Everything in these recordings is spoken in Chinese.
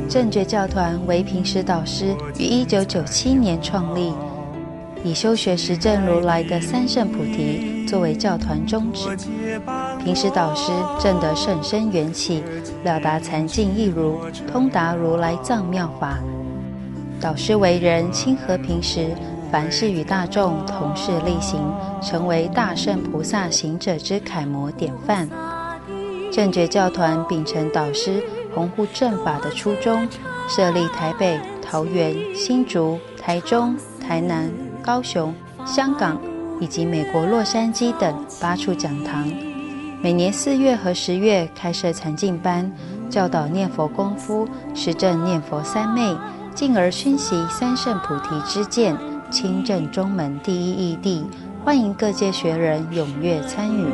正觉教团为平时导师于1997年创立，以修学实证如来的三圣菩提作为教团宗旨。平时导师证得甚深缘起，了达禅境义如，通达如来藏妙法。导师为人亲和平时，凡事与大众同事力行，成为大圣菩萨行者之楷模典范。正觉教团秉承导师弘护正法的初衷，设立台北、桃园、新竹、台中、台南、高雄、香港以及美国洛杉矶等8处讲堂，每年4月和10月开设禅境班，教导念佛功夫，实证念佛三昧，进而熏习三圣菩提之见，亲证中门第一义谛，欢迎各界学人踊跃参与。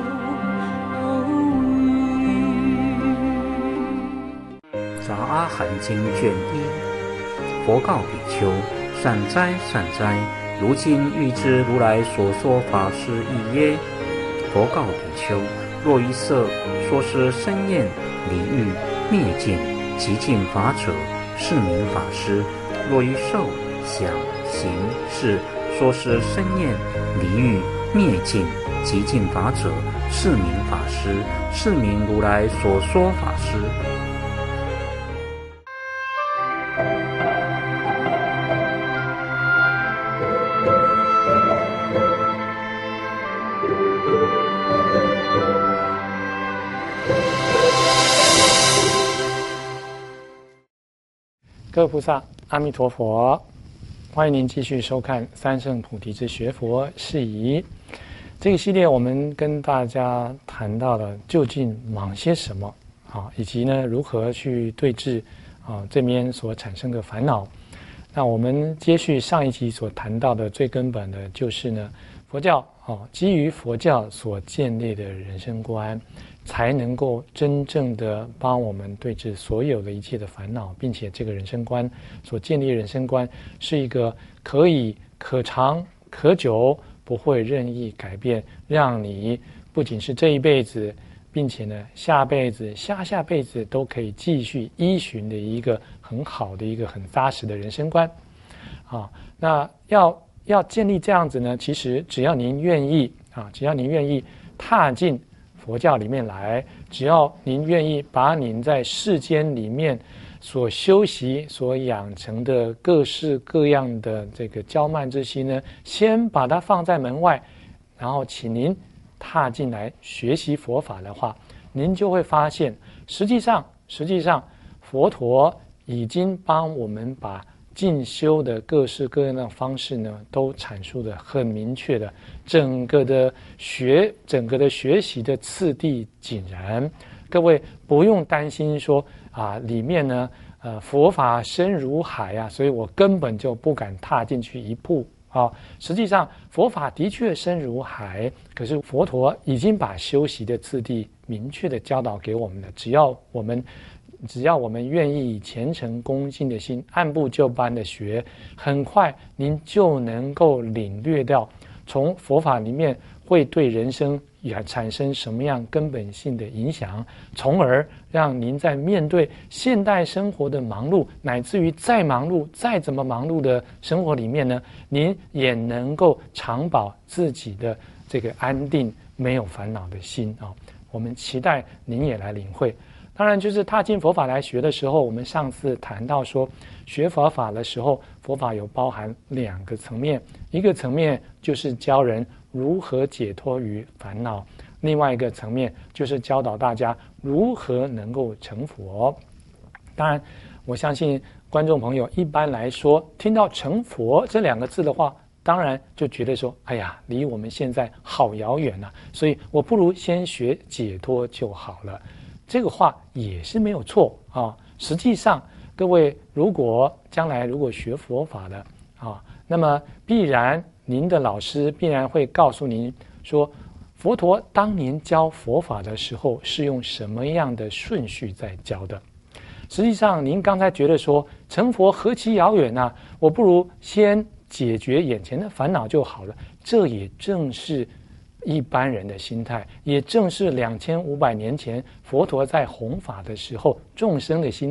杂阿含经卷1，佛告比丘：善哉善哉，如今欲知如来所说法是义耶？佛告比丘：若于色说是生厌离欲灭尽极尽法者，是名法师；若于受想行识说是生厌离欲灭尽极尽法者，是名法师，是名如来所说法师。 各位菩萨，阿弥陀佛！欢迎您继续收看《三圣菩提之学佛事宜》这个系列，我们跟大家谈到了究竟忙些什么啊，以及呢如何去对治这边所产生的烦恼。那我们接续上一集所谈到的最根本的就是呢，佛教基于佛教所建立的人生观，才能够真正的帮我们对治所有的一切的烦恼，并且这个人生观所建立的人生观是一个可以可长可久，不会任意改变，让你不仅是这一辈子，并且呢下辈子下下辈子都可以继续依循的一个很好的一个很扎实的人生观那要建立这样子呢，其实只要您愿意只要您愿意踏进佛教里面来，只要您愿意把您在世间里面所修习所养成的各式各样的这个骄慢之心呢，先把它放在门外，然后请您踏进来学习佛法的话，您就会发现实际上佛陀已经帮我们把进修的各式各样的方式呢，都阐述的很明确的，整个的学习的次第井然。各位不用担心说里面呢佛法深如海所以我根本就不敢踏进去一步实际上佛法的确深如海，可是佛陀已经把修习的次第明确的教导给我们了，只要我们愿意以虔诚恭敬的心按部就班的学，很快您就能够领略到从佛法里面会对人生也产生什么样根本性的影响，从而让您在面对现代生活的忙碌，乃至于再忙碌再怎么忙碌的生活里面呢，您也能够常保自己的这个安定没有烦恼的心我们期待您也来领会。当然就是踏进佛法来学的时候，我们上次谈到说学佛法的时候，佛法有包含2个层面，一个层面就是教人如何解脱于烦恼，另外一个层面就是教导大家如何能够成佛。当然我相信观众朋友一般来说听到成佛这2个字的话，当然就觉得说哎呀离我们现在好遥远所以我不如先学解脱就好了。这个话也是没有错实际上各位将来如果学佛法的那么必然您的老师必然会告诉您说，佛陀当年教佛法的时候是用什么样的顺序在教的。实际上您刚才觉得说成佛何其遥远我不如先解决眼前的烦恼就好了，这也正是一般人的心态，也正是2500年前佛陀在弘法的时候众生的心态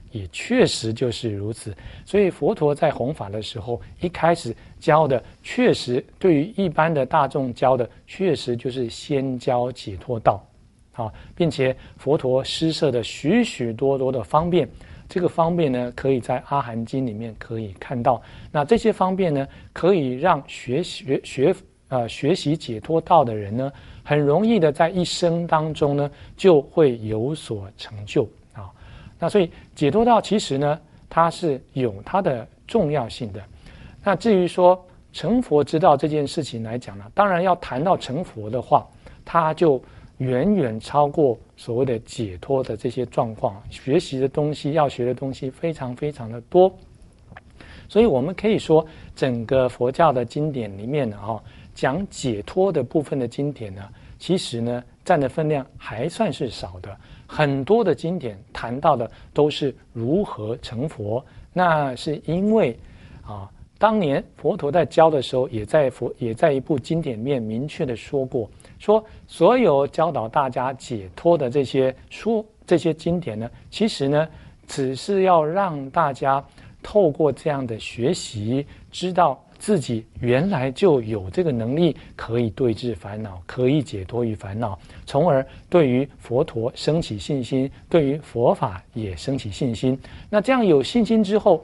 也确实就是如此。所以佛陀在弘法的时候，一开始教的确实对于一般的大众教的，确实就是先教解脱道，并且佛陀施设的许许多多的方便。这个方便呢，可以在阿含经里面可以看到。那这些方便呢，可以让学习解脱道的人呢，很容易的在一生当中呢，就会有所成就啊。那所以解脱道其实呢，它是有它的重要性的。那至于说成佛之道这件事情来讲呢，当然要谈到成佛的话，它就远远超过所谓的解脱的这些状况，学习的东西要学的东西非常非常的多。所以我们可以说整个佛教的经典里面呢，讲解脱的部分的经典呢，其实呢占的分量还算是少的。很多的经典谈到的都是如何成佛，那是因为当年佛陀在教的时候，也在一部经典里面明确的说过，说所有教导大家解脱的这些经典呢，其实呢只是要让大家透过这样的学习，知道自己原来就有这个能力，可以对治烦恼，可以解脱于烦恼，从而对于佛陀升起信心，对于佛法也升起信心。那这样有信心之后，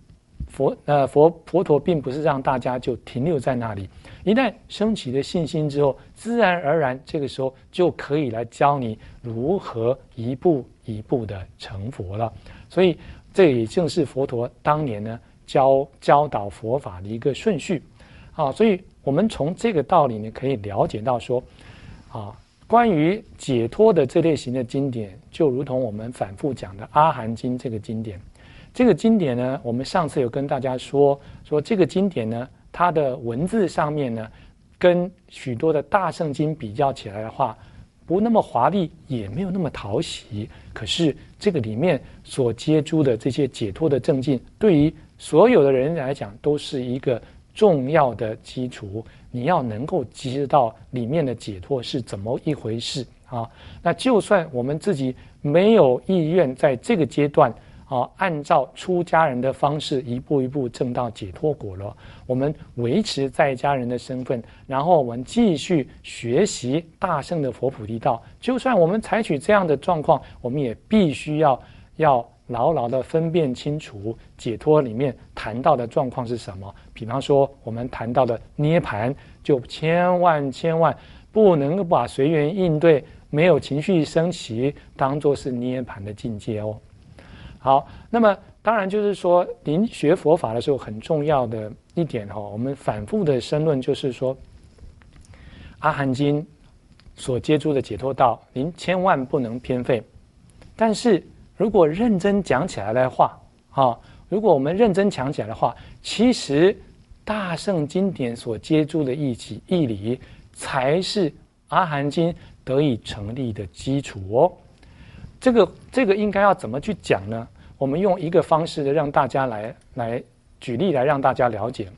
佛陀并不是让大家就停留在那里，一旦升起了信心之后，自然而然这个时候就可以来教你如何一步一步的成佛了。所以这也正是佛陀当年呢教导佛法的一个顺序所以我们从这个道理呢可以了解到说关于解脱的这类型的经典，就如同我们反复讲的阿含经这个经典。这个经典呢，我们上次有跟大家说这个经典呢，它的文字上面呢，跟许多的大圣经比较起来的话，不那么华丽，也没有那么讨喜。可是这个里面所接诸的这些解脱的正境，对于所有的人来讲，都是一个重要的基础。你要能够知道里面的解脱是怎么一回事那就算我们自己没有意愿在这个阶段按照出家人的方式一步一步证到解脱果了，我们维持在家人的身份，然后我们继续学习大乘的佛菩提道。就算我们采取这样的状况，我们也必须要牢牢的分辨清楚解脱里面谈到的状况是什么。比方说我们谈到的涅槃，就千万不能够把随缘应对没有情绪升起当作是涅槃的境界好，那么当然就是说您学佛法的时候很重要的一点我们反复的申论就是说，阿含经所接诸的解脱道，您千万不能偏废。但是如果认真讲起来的话如果我们认真讲起来的话，其实大乘经典所接诸的义理才是阿含经得以成立的基础这个应该要怎么去讲呢？我们用一个方式的让大家来举例来让大家了解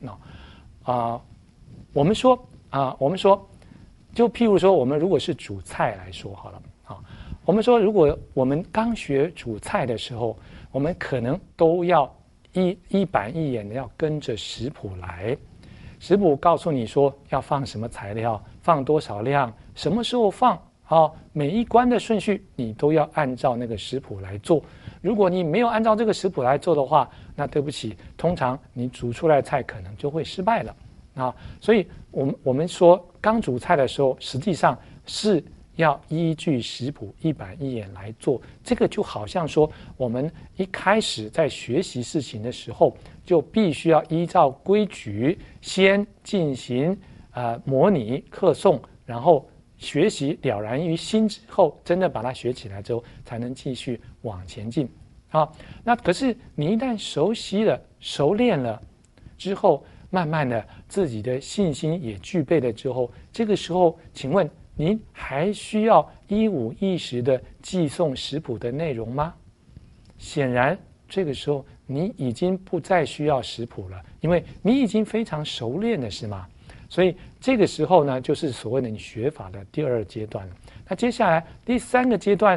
我们说就譬如说我们如果是煮菜来说好了我们说如果我们刚学煮菜的时候，我们可能都要一板一眼的要跟着食谱来。食谱告诉你说要放什么材料，放多少量，什么时候放每一关的顺序你都要按照那个食谱来做。如果你没有按照这个食谱来做的话，那对不起，通常你煮出来的菜可能就会失败了所以我们说刚煮菜的时候，实际上是要依据食谱一板一眼来做。这个就好像说我们一开始在学习事情的时候，就必须要依照规矩先进行模拟课诵，然后学习了然于心之后，真的把它学起来之后，才能继续往前进那可是你一旦熟悉了熟练了之后，慢慢的自己的信心也具备了之后，这个时候请问您还需要一五一十的记诵食谱的内容吗？显然这个时候你已经不再需要食谱了，因为你已经非常熟练了，是吗？所以这个时候呢，就是所谓的你学法的第二阶段了。那接下来第三个阶段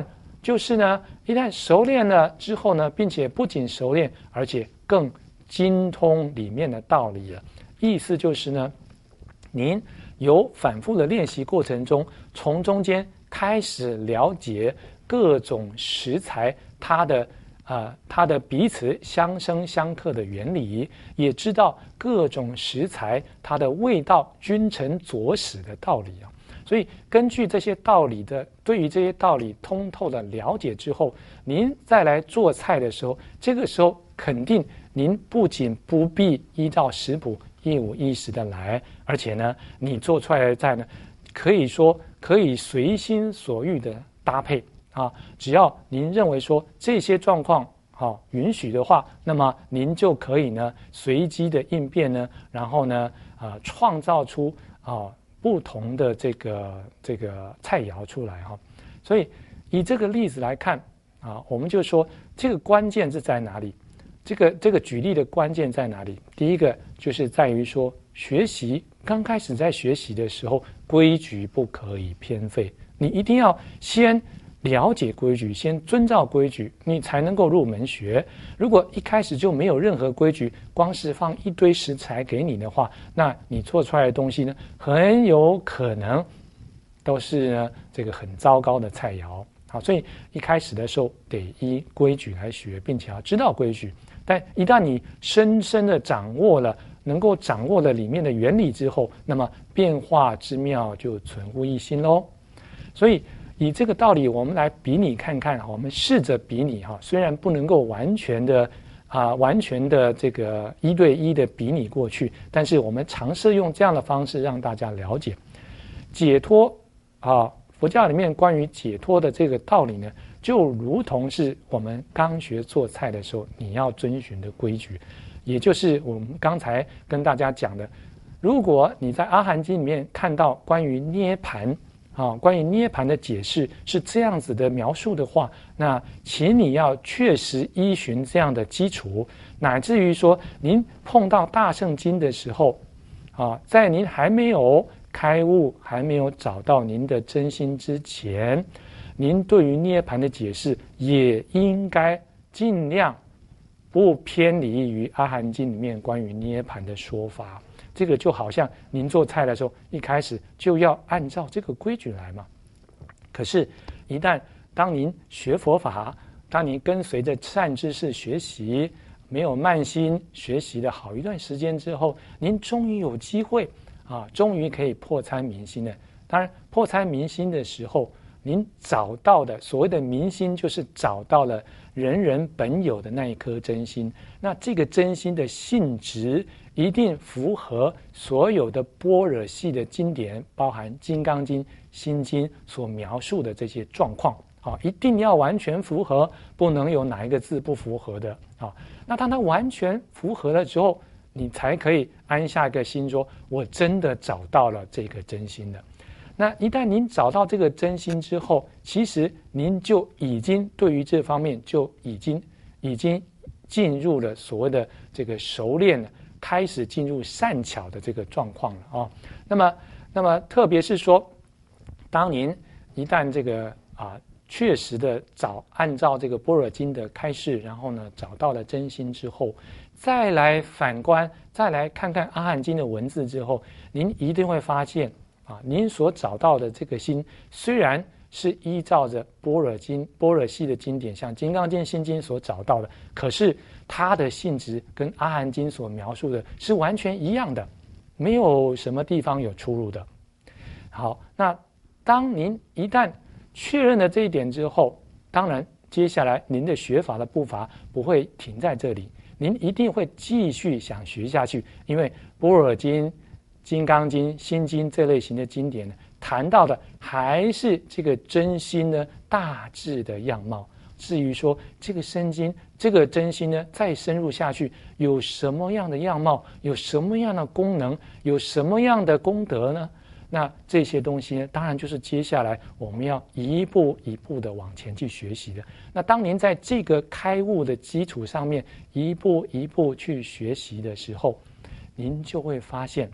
就是呢，一旦熟练了之后呢，并且不仅熟练，而且更精通里面的道理了。意思就是呢，您有反复的练习过程中，从中间开始了解各种食材它的彼此相生相克的原理，也知道各种食材它的味道君臣佐使的道理啊。所以根据这些道理对于这些道理通透的了解之后，您再来做菜的时候，这个时候肯定您不仅不必依照食谱一五一十的来，而且呢，你做出来的菜呢，可以说可以随心所欲的搭配啊。只要您认为说这些状况允许的话，那么您就可以呢随机的应变呢，然后呢创造出不同的这个菜肴出来哈。所以以这个例子来看我们就说这个关键是在哪里？这个举例的关键在哪里？第一个就是在于说，学习刚开始在学习的时候，规矩不可以偏废，你一定要先了解规矩，先遵照规矩，你才能够入门学。如果一开始就没有任何规矩，光是放一堆食材给你的话，那你做出来的东西呢，很有可能都是呢这个很糟糕的菜肴。好，所以一开始的时候得依规矩来学，并且要知道规矩。但一旦你深深的能够掌握了里面的原理之后，那么变化之妙就存乎一心喽。所以以这个道理，我们来比拟看看，我们试着比拟虽然不能够完全的这个一对一的比拟过去，但是我们尝试用这样的方式让大家了解解脱佛教里面关于解脱的这个道理呢，就如同是我们刚学做菜的时候你要遵循的规矩，也就是我们刚才跟大家讲的，如果你在阿含经里面看到关于涅盘关于涅盘的解释是这样子的描述的话，那请你要确实依循这样的基础，乃至于说您碰到大乘经的时候在您还没有开悟，还没有找到您的真心之前，您对于涅盘的解释也应该尽量不偏离于阿含经里面关于涅盘的说法。这个就好像您做菜的时候，一开始就要按照这个规矩来嘛。可是，当您学佛法，当您跟随着善知识学习，没有慢心学习了好一段时间之后，您终于有机会终于可以破参明心了。当然，破参明心的时候，您找到的所谓的明心，就是找到了人人本有的那一颗真心。那这个真心的性质一定符合所有的般若系的经典，包含《金刚经》《心经》所描述的这些状况一定要完全符合，不能有哪一个字不符合的那当它完全符合了之后，你才可以安下一个心，说我真的找到了这个真心了。那一旦您找到这个真心之后，其实您就已经对于这方面就已经进入了所谓的这个熟练了，开始进入善巧的这个状况了那么特别是说，当您一旦这个确实的按照这个般若经的开示，然后呢找到了真心之后，再来反观，再来看看阿含经的文字之后，您一定会发现您所找到的这个心，虽然是依照着般若系的经典，像《金刚经》《心经》所找到的，可是它的性质跟阿含经所描述的是完全一样的，没有什么地方有出入的。好，那当您一旦确认了这一点之后，当然接下来您的学法的步伐不会停在这里，您一定会继续想学下去，因为般若经、金刚经、心经这类型的经典呢，谈到的还是这个真心呢大致的样貌。至于说这个真心呢再深入下去有什么样的样貌，有什么样的功能，有什么样的功德呢？那这些东西呢，当然就是接下来我们要一步一步的往前去学习的。那当您在这个开悟的基础上面一步一步去学习的时候，您就会发现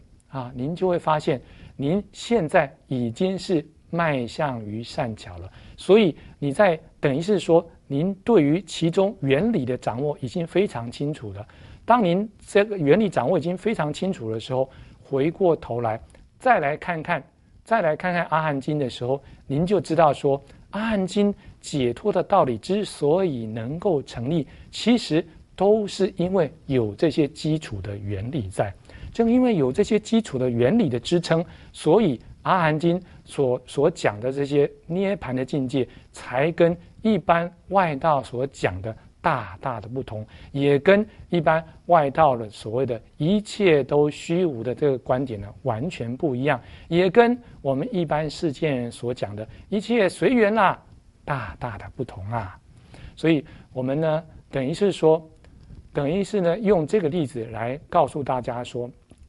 您现在已经是迈向于善巧了。所以你在等于是说您对于其中原理的掌握已经非常清楚了。当您这个原理掌握已经非常清楚的时候，回过头来再来看看阿含经的时候，您就知道说阿含经解脱的道理之所以能够成立，其实都是因为有这些基础的原理在。正因为有这些基础的原理的支撑，所以阿含经所讲的这些涅槃的境界，才跟一般外道所讲的大大的不同，也跟一般外道的所谓的一切都虚无的这个观点呢完全不一样，也跟我们一般世间人所讲的一切随缘啦大大的不同啊。所以我们呢等于是呢用这个例子来告诉大家说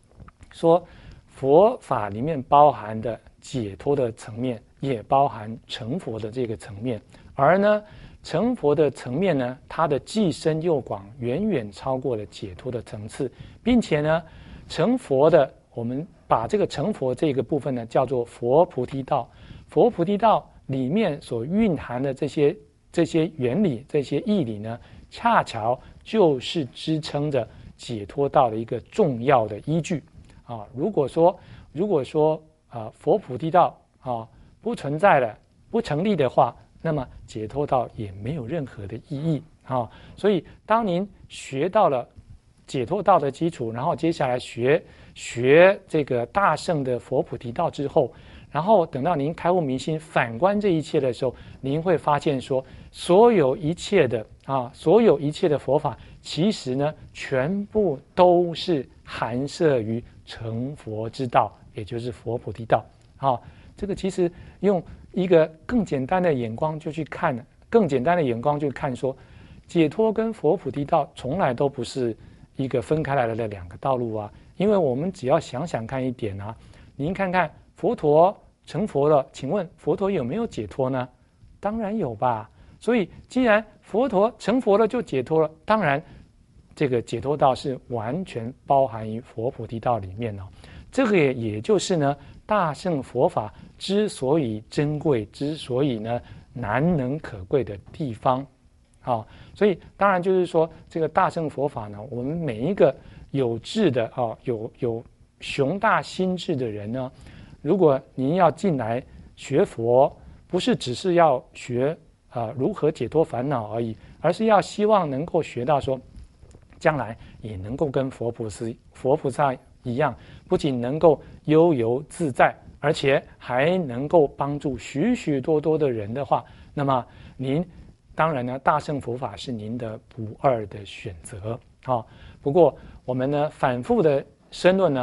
佛法里面包含的解脱的层面，也包含成佛的这个层面，而呢成佛的层面呢，它的既深又广，远远超过了解脱的层次，并且呢成佛的，我们把这个成佛这个部分呢叫做佛菩提道。佛菩提道里面所蕴含的这些原理，这些义理呢，恰巧就是支撑着解脱道的一个重要的依据啊。如果说佛菩提道啊不存在了，不成立的话，那么解脱道也没有任何的意义啊。所以当您学到了解脱道的基础，然后接下来学这个大圣的佛菩提道之后，然后等到您开悟明心，反观这一切的时候，您会发现说，所有一切的佛法，其实呢全部都是含摄于成佛之道，也就是佛菩提道啊。这个其实用一个更简单的眼光就去看说，解脱跟佛菩提道从来都不是一个分开来的两个道路啊。因为我们只要想想看一点啊，您看看佛陀成佛了，请问佛陀有没有解脱呢？当然有吧。所以既然佛陀成佛了就解脱了，当然这个解脱道是完全包含于佛菩提道里面哦。这个也就是呢大乘佛法之所以珍贵，之所以呢难能可贵的地方啊。所以当然就是说，这个大乘佛法呢，我们每一个有志的啊，有雄大心智的人呢，如果您要进来学佛，不是只是要学如何解脱烦恼而已，而是要希望能够学到说，将来也能够跟佛菩萨一样，不仅能够悠游自在，而且还能够帮助许许多多的人的话，那么您当然呢，大乘佛法是您的不二的选择啊。不过我们呢反复的申论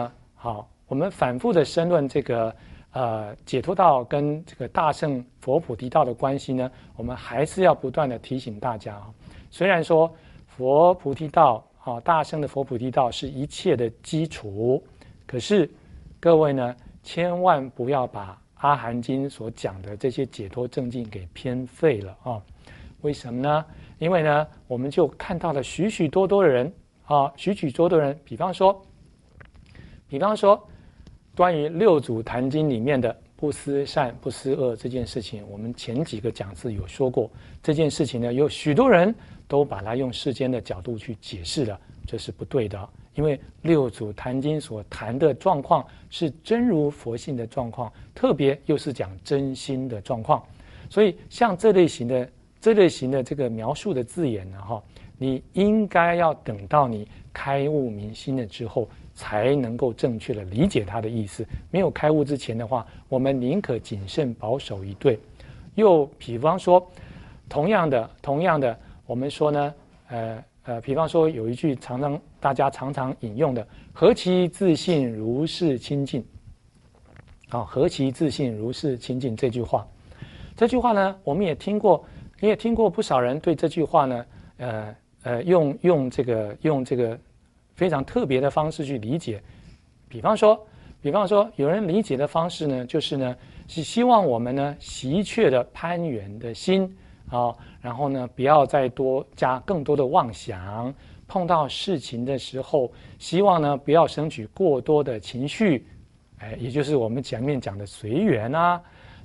这个解脱道跟这个大乘佛菩提道的关系呢，我们还是要不断的提醒大家啊。虽然说佛菩提道大乘的佛菩提道是一切的基础，可是各位呢千万不要把阿含经所讲的这些解脱正境给偏废了啊。为什么呢？因为呢我们就看到了许许多多的人，比方说关于六祖坛经里面的不思善不思恶这件事情，我们前几个讲次有说过。这件事情呢，有许多人都把它用世间的角度去解释了，这是不对的。因为六祖坛经所谈的状况是真如佛性的状况，特别又是讲真心的状况，所以像这类型的这个描述的字眼呢，你应该要等到你开悟明心了之后，才能够正确的理解它的意思。没有开悟之前的话，我们宁可谨慎保守以对。又比方说，同样的，我们说呢，比方说有一句大家常常引用的"何其自信如是清净"，何其自信如是清净这句话呢，我们也听过不少人对这句话呢，用这个非常特别的方式去理解。比方说有人理解的方式呢，就是呢是希望我们呢习确的攀缘的心然后呢不要再多加更多的妄想，碰到事情的时候希望呢不要生起过多的情绪，也就是我们前面讲的随缘啊。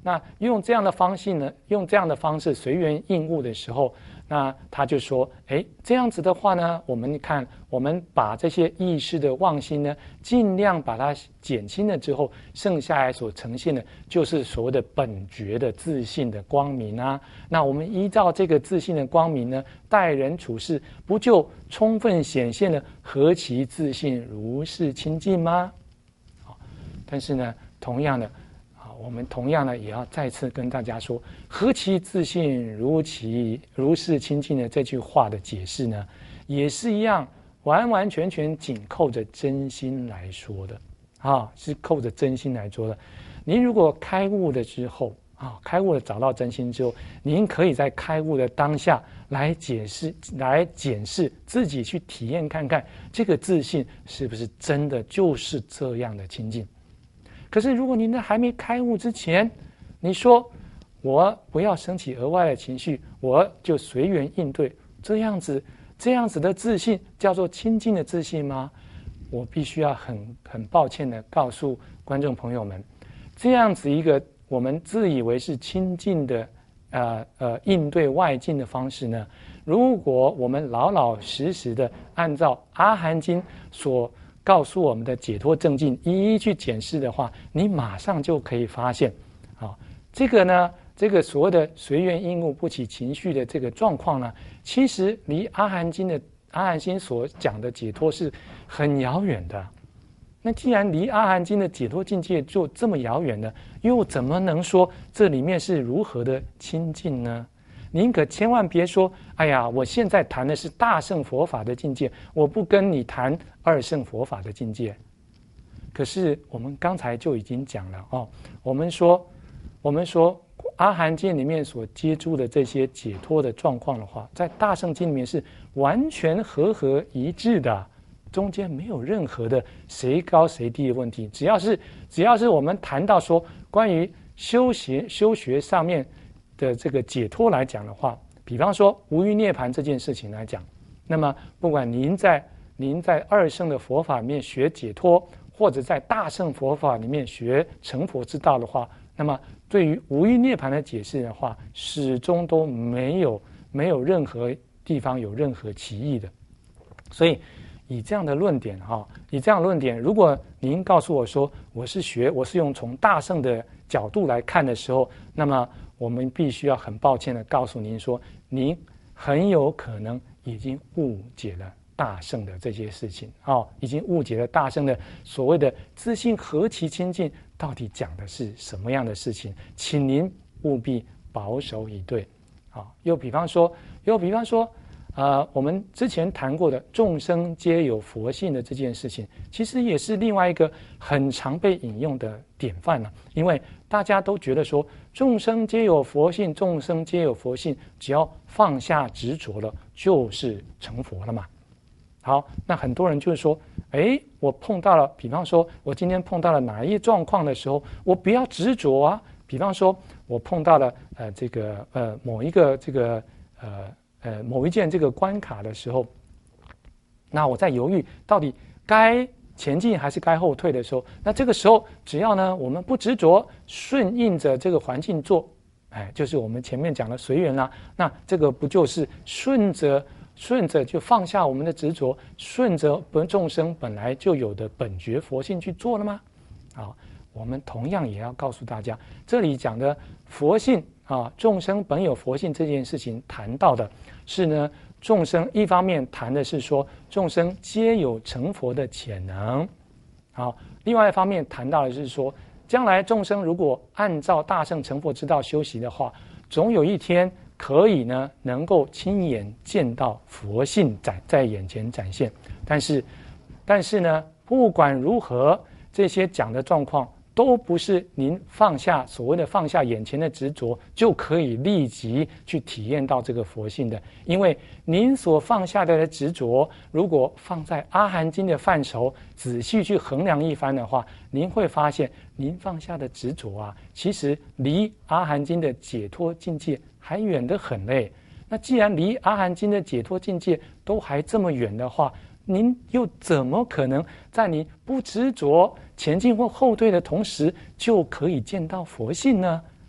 那用这样的方式随缘应物的时候，那他就说，这样子的话呢，我们看，我们把这些意识的妄心呢，尽量把它减轻了之后，剩下来所呈现的，就是所谓的本觉的自信的光明啊。那我们依照这个自信的光明呢，待人处事，不就充分显现了何其自信如是清净吗？但是呢，同样的。我们同样呢，也要再次跟大家说，何其自信如是清净的这句话的解释呢，也是一样，完完全全紧扣着真心来说的是扣着真心来说的。您如果开悟了之后开悟了找到真心之后，您可以在开悟的当下来检视自己，去体验看看这个自信是不是真的就是这样的清净。可是如果您还没开悟之前，你说我不要升起额外的情绪，我就随缘应对，这样子的自信叫做清净的自信吗？我必须要很抱歉的告诉观众朋友们，这样子一个我们自以为是清净的应对外境的方式呢，如果我们老老实实的按照阿含经所告诉我们的解脱正境一一去检视的话，你马上就可以发现这个所谓的随缘应物不起情绪的这个状况呢，其实离阿含经所讲的解脱是很遥远的。那既然离阿含经的解脱境界就这么遥远呢，又怎么能说这里面是如何的清净呢？您可千万别说，哎呀，我现在谈的是大乘佛法的境界，我不跟你谈二乘佛法的境界。可是我们刚才就已经讲了我们说阿含经里面所接触的这些解脱的状况的话，在大乘经里面是完全和一致的，中间没有任何的谁高谁低的问题。只要是我们谈到说关于修学上面的这个解脱来讲的话，比方说无余涅槃这件事情来讲，那么不管您在二乘的佛法里面学解脱，或者在大乘佛法里面学成佛之道的话，那么对于无余涅槃的解释的话，始终都没有任何地方有任何歧义的。所以以这样的论点如果您告诉我说我是用从大乘的角度来看的时候，那么我们必须要很抱歉的告诉您说，您很有可能已经误解了大乘的这些事情已经误解了大乘的所谓的自信何其清净到底讲的是什么样的事情，请您务必保守以对又比方说我们之前谈过的众生皆有佛性的这件事情，其实也是另外一个很常被引用的典范了。因为大家都觉得说众生皆有佛性，众生皆有佛性，只要放下执着了就是成佛了嘛。好，那很多人就是说我碰到了，比方说我今天碰到了哪一状况的时候，我不要执着啊。比方说我碰到了某一个某一件这个关卡的时候，那我在犹豫到底该前进还是该后退的时候，那这个时候只要呢我们不执着，顺应着这个环境做，就是我们前面讲的随缘啦。那这个不就是顺着就放下我们的执着，顺着众生本来就有的本觉佛性去做了吗？我们同样也要告诉大家，这里讲的佛性众生本有佛性这件事情谈到的是呢，众生一方面谈的是说众生皆有成佛的潜能，另外一方面谈到的是说，将来众生如果按照大乘成佛之道修习的话，总有一天可以呢能够亲眼见到佛性在眼前展现。但是呢，不管如何，这些讲的状况都不是您所谓的放下眼前的执着就可以立即去体验到这个佛性的。因为您所放下的执着，如果放在阿含经的范畴仔细去衡量一番的话，您会发现您放下的执着其实离阿含经的解脱境界还远得很嘞。那既然离阿含经的解脱境界都还这么远的话，您又怎么可能在你不执着前进或后退的同时就可以见到佛性呢？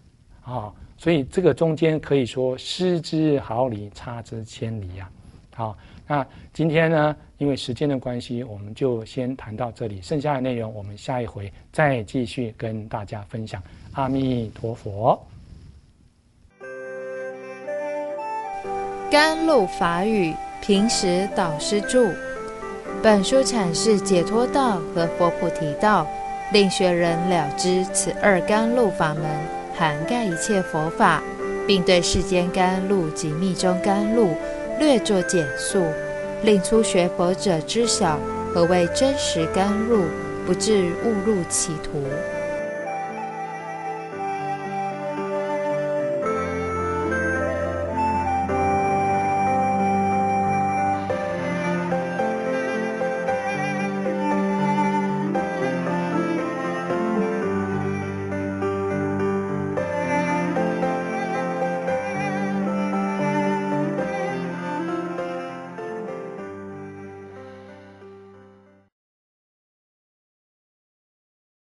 所以这个中间可以说失之毫厘，差之千里啊。好，那今天呢，因为时间的关系，我们就先谈到这里，剩下的内容我们下一回再继续跟大家分享。阿弥陀佛。 甘露法语，平时导师著。本书阐释解脱道和佛菩提道，令学人了知此二甘露法门涵盖一切佛法，并对世间甘露及密宗甘露略作简述，令初学佛者知晓何谓真实甘露，不致误入歧途。